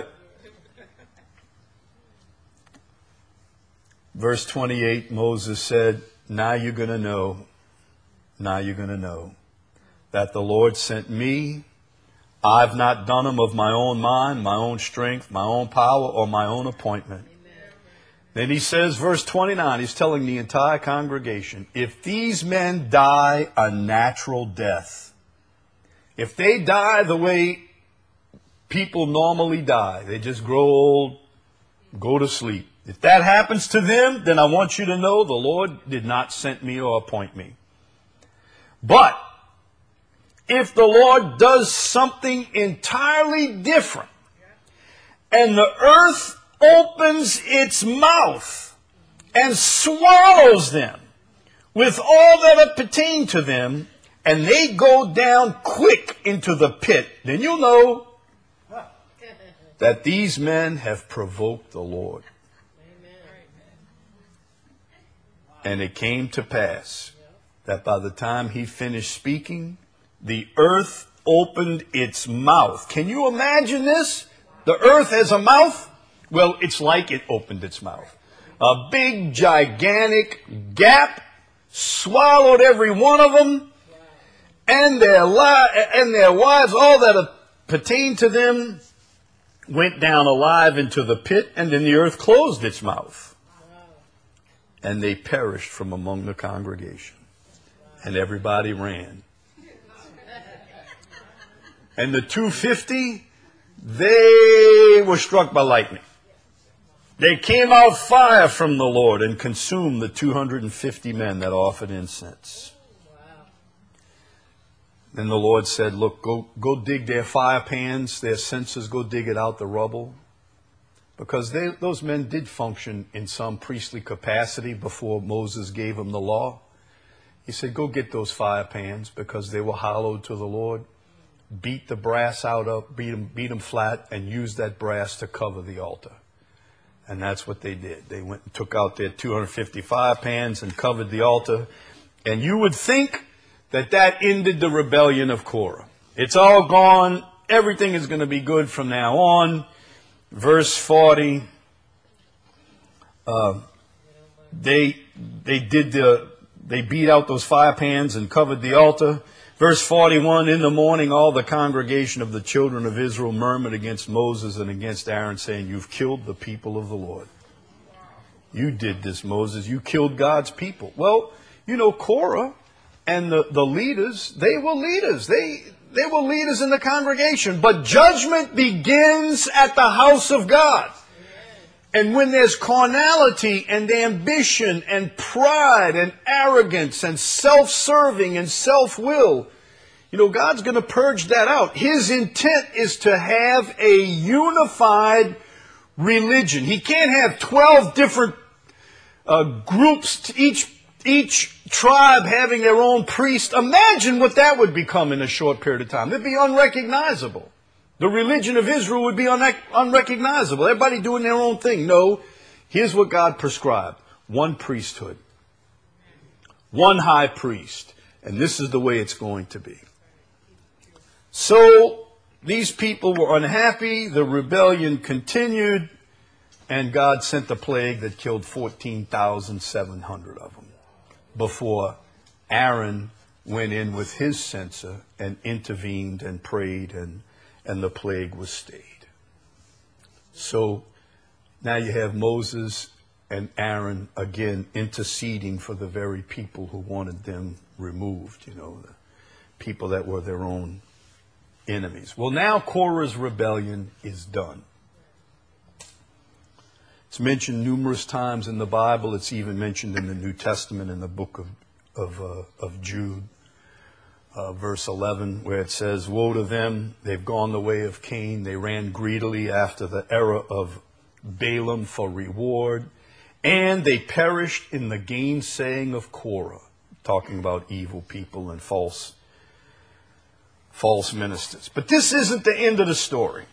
Verse twenty-eight, Moses said, now you're going to know, now you're going to know that the Lord sent me. I've not done them of my own mind, my own strength, my own power, or my own appointment. Amen. Then he says, verse twenty-nine, he's telling the entire congregation, if these men die a natural death, if they die the way people normally die, they just grow old, go to sleep. If that happens to them, then I want you to know the Lord did not send me or appoint me. But if the Lord does something entirely different, and the earth opens its mouth and swallows them with all that pertain to them, and they go down quick into the pit, then you'll know that these men have provoked the Lord. And it came to pass that by the time he finished speaking, the earth opened its mouth. Can you imagine this? The earth has a mouth? Well, it's like it opened its mouth. A big, gigantic gap, swallowed every one of them, and their, li- and their wives, all that pertained to them, went down alive into the pit, and then the earth closed its mouth. And they perished from among the congregation. And everybody ran. And the two hundred fifty, they were struck by lightning. They came out fire from the Lord and consumed the two hundred fifty men that offered incense. Then the Lord said, look, go, go dig their fire pans, their censers, go dig it out the rubble. Because they, those men did function in some priestly capacity before Moses gave them the law. He said, go get those fire pans because they were hallowed to the Lord. Beat the brass out of, beat them, beat them flat, and use that brass to cover the altar. And that's what they did. They went and took out their two hundred fifty-five pans and covered the altar. And you would think that that ended the rebellion of Korah. It's all gone. Everything is going to be good from now on. Verse forty. Uh, they they did the they beat out those fire pans and covered the altar. Verse forty-one, in the morning all the congregation of the children of Israel murmured against Moses and against Aaron, saying, you've killed the people of the Lord. You did this, Moses. You killed God's people. Well, you know, Korah and the, the leaders, they were leaders. They, they were leaders in the congregation. But judgment begins at the house of God. And when there's carnality and ambition and pride and arrogance and self-serving and self-will, you know, God's going to purge that out. His intent is to have a unified religion. He can't have twelve different uh, groups, each, each tribe having their own priest. Imagine what that would become in a short period of time. It'd be unrecognizable. The religion of Israel would be un- unrecognizable. Everybody doing their own thing. No, here's what God prescribed. One priesthood. One high priest. And this is the way it's going to be. So, these people were unhappy. The rebellion continued. And God sent a plague that killed fourteen thousand seven hundred of them. Before Aaron went in with his censer and intervened and prayed and And the plague was stayed. So now you have Moses and Aaron again interceding for the very people who wanted them removed, you know, the people that were their own enemies. Well, now Korah's rebellion is done. It's mentioned numerous times in the Bible. It's even mentioned in the New Testament in the book of, of, uh, of Jude. Uh, verse eleven, where it says, woe to them, they've gone the way of Cain, they ran greedily after the error of Balaam for reward, and they perished in the gainsaying of Korah, talking about evil people and false, false ministers. But this isn't the end of the story.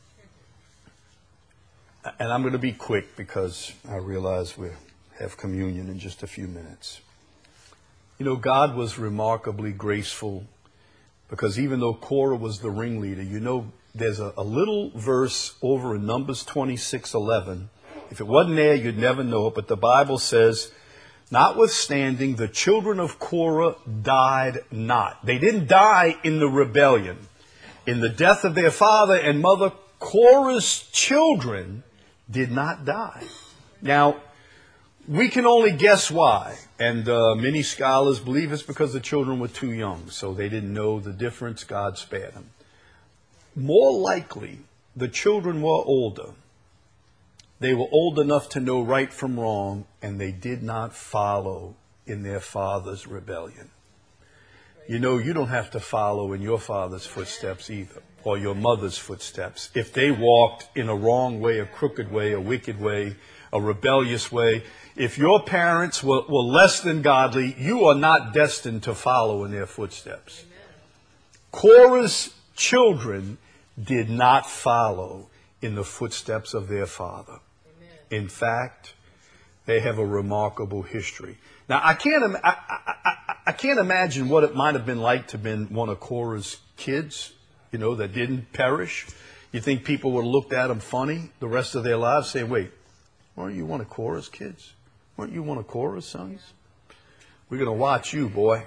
And I'm going to be quick because I realize we have communion in just a few minutes. You know, God was remarkably graceful because even though Korah was the ringleader, you know, there's a, a little verse over in Numbers twenty-six eleven. If it wasn't there, you'd never know it. But the Bible says, notwithstanding, the children of Korah died not. They didn't die in the rebellion. In the death of their father and mother, Korah's children did not die. Now, we can only guess why. And uh, many scholars believe it's because the children were too young, so they didn't know the difference. God spared them. More likely, the children were older. They were old enough to know right from wrong, and they did not follow in their father's rebellion. You know, you don't have to follow in your father's footsteps either, or your mother's footsteps. If they walked in a wrong way, a crooked way, a wicked way, a rebellious way, if your parents were, were less than godly, you are not destined to follow in their footsteps. Amen. Korah's children did not follow in the footsteps of their father. Amen. In fact, they have a remarkable history. Now, I can't, I, I, I, I can't imagine what it might have been like to have been one of Korah's kids, you know, that didn't perish. You think people would have looked at them funny the rest of their lives, saying, wait, weren't you one of Korah's kids? Weren't you one of Korah's sons? We're going to watch you, boy.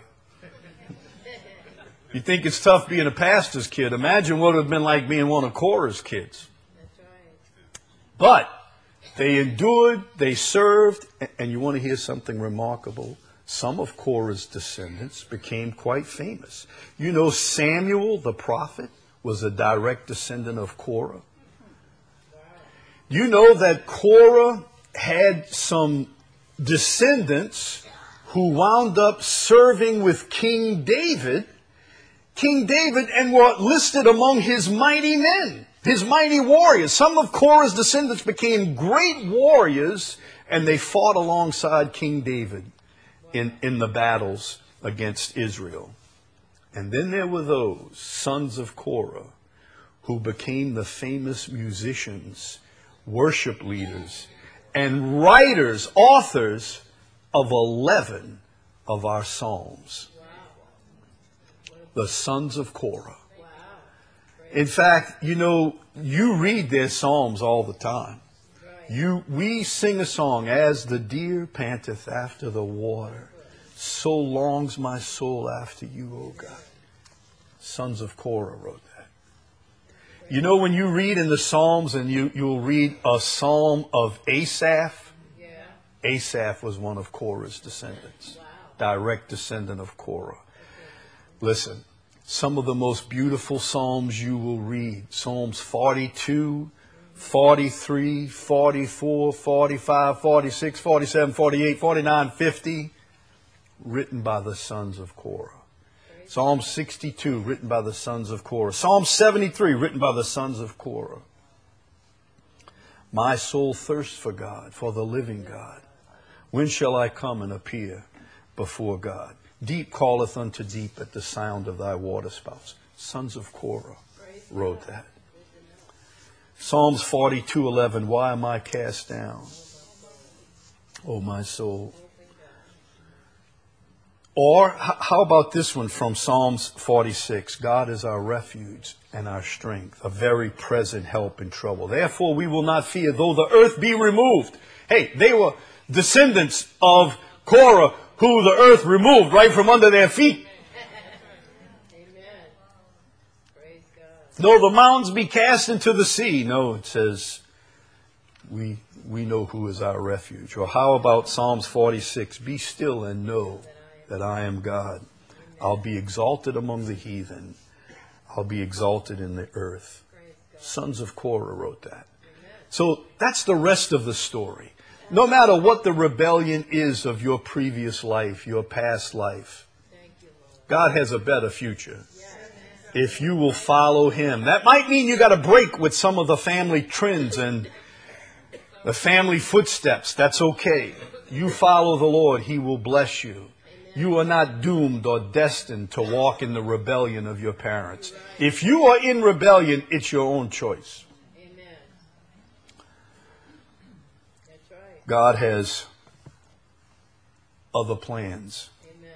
You think it's tough being a pastor's kid. Imagine what it would have been like being one of Korah's kids. That's right. But they endured, they served, and you want to hear something remarkable? Some of Korah's descendants became quite famous. You know, Samuel the prophet was a direct descendant of Korah. You know that Korah had some descendants who wound up serving with King David, King David, and were listed among his mighty men, his mighty warriors. Some of Korah's descendants became great warriors, and they fought alongside King David in, in the battles against Israel. And then there were those sons of Korah who became the famous musicians worship leaders, and writers, authors of eleven of our Psalms. The sons of Korah. In fact, you know, you read their Psalms all the time. You, we sing a song, as the deer panteth after the water, so longs my soul after you, O God. Sons of Korah wrote that. You know, when you read in the Psalms and you, you'll read a psalm of Asaph, yeah. Asaph was one of Korah's descendants, wow. Direct descendant of Korah. Okay. Listen, some of the most beautiful Psalms you will read, Psalms forty-two, forty-three, forty-four, forty-five, forty-six, forty-seven, forty-eight, forty-nine, fifty, written by the sons of Korah. Psalm sixty-two, written by the sons of Korah. Psalm seventy-three, written by the sons of Korah. My soul thirsts for God, for the living God. When shall I come and appear before God? Deep calleth unto deep at the sound of thy waterspouts. Sons of Korah wrote that. Psalms forty-two eleven, why am I cast down, O my soul? Or how about this one from Psalms forty-six? God is our refuge and our strength, a very present help in trouble. Therefore we will not fear, though the earth be removed. Hey, they were descendants of Korah, who the earth removed right from under their feet. Amen. Praise God. Though the mountains be cast into the sea. No, it says we we know who is our refuge. Or how about Psalms forty-six? Be still and know that I am God. I'll be exalted among the heathen. I'll be exalted in the earth. Sons of Korah wrote that. So that's the rest of the story. No matter what the rebellion is of your previous life, your past life, God has a better future if you will follow Him. That might mean you got to break with some of the family trends and the family footsteps. That's okay. You follow the Lord, He will bless you. You are not doomed or destined to walk in the rebellion of your parents. If you are in rebellion, it's your own choice. Amen. That's right. God has other plans. Amen.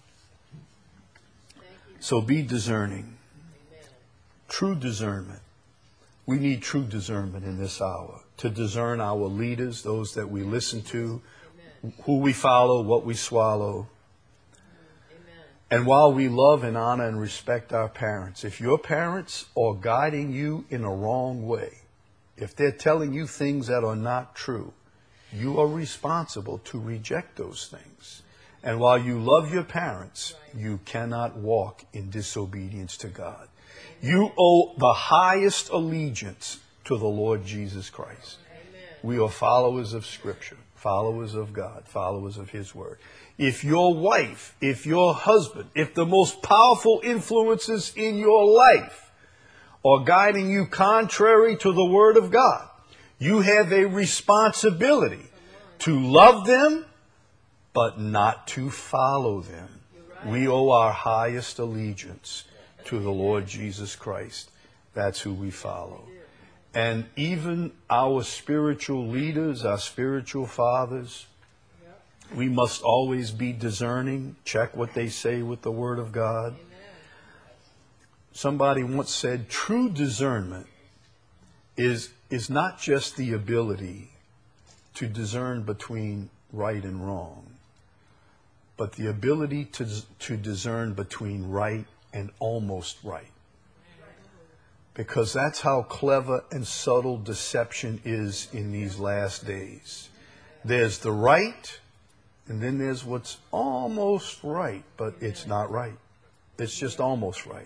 So be discerning. Amen. True discernment. We need true discernment in this hour to discern our leaders, those that we listen to, Amen. Who we follow, what we swallow. And while we love and honor and respect our parents, if your parents are guiding you in a wrong way, if they're telling you things that are not true, you are responsible to reject those things. And while you love your parents, you cannot walk in disobedience to God. You owe the highest allegiance to the Lord Jesus Christ. We are followers of Scripture, followers of God, followers of His Word. If your wife, if your husband, if the most powerful influences in your life are guiding you contrary to the Word of God, you have a responsibility to love them, but not to follow them. We owe our highest allegiance to the Lord Jesus Christ. That's who we follow. And even our spiritual leaders, our spiritual fathers, we must always be discerning, check what they say with the Word of God. Somebody once said, true discernment is, is not just the ability to discern between right and wrong, but the ability to, to discern between right and almost right. Because that's how clever and subtle deception is in these last days. There's the right, and then there's what's almost right, but it's not right. It's just almost right.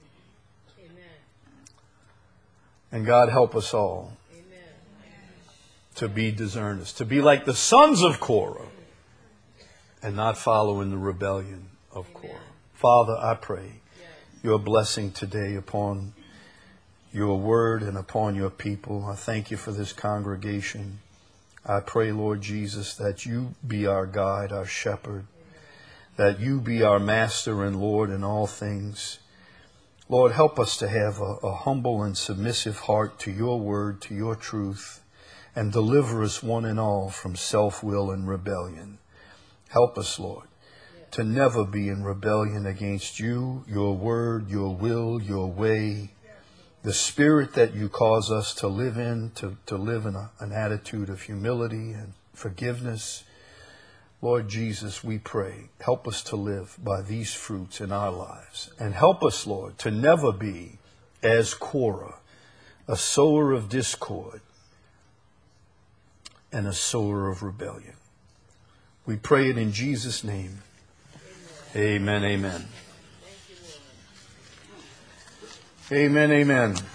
And God help us all to be discerners, to be like the sons of Korah and not follow in the rebellion of Korah. Father, I pray your blessing today upon your word and upon your people. I thank you for this congregation. I pray, Lord Jesus, that you be our guide, our shepherd, that you be our master and Lord in all things. Lord, help us to have a, a humble and submissive heart to your word, to your truth. and deliver us one and all from self-will and rebellion. Help us, Lord, to never be in rebellion against you, your word, your will, your way, the spirit that you cause us to live in, to, to live in a, an attitude of humility and forgiveness. Lord Jesus, we pray, help us to live by these fruits in our lives. And help us, Lord, to never be as Korah, a sower of discord and a sower of rebellion. We pray it in Jesus' name. Amen, amen. Amen, amen.